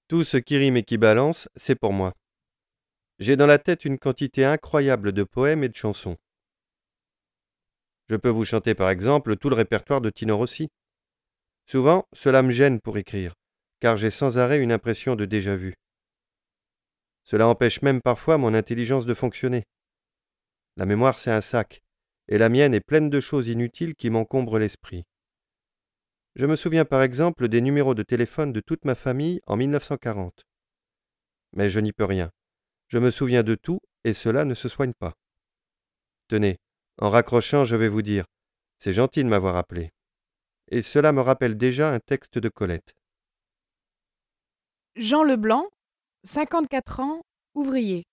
Tout ce qui rime et qui balance, c'est pour moi. J'ai dans la tête une quantité incroyable de poèmes et de chansons. Je peux vous chanter par exemple tout le répertoire de Tino Rossi. Souvent, cela me gêne pour écrire, car j'ai sans arrêt une impression de déjà-vu. Cela empêche même parfois mon intelligence de fonctionner. La mémoire, c'est un sac, et la mienne est pleine de choses inutiles qui m'encombrent l'esprit. Je me souviens par exemple des numéros de téléphone de toute ma famille en 1940. Mais je n'y peux rien. Je me souviens de tout, et cela ne se soigne pas. Tenez, en raccrochant, je vais vous dire, c'est gentil de m'avoir appelé. Et cela me rappelle déjà un texte de Colette. Jean Leblanc, 54 ans, ouvrier.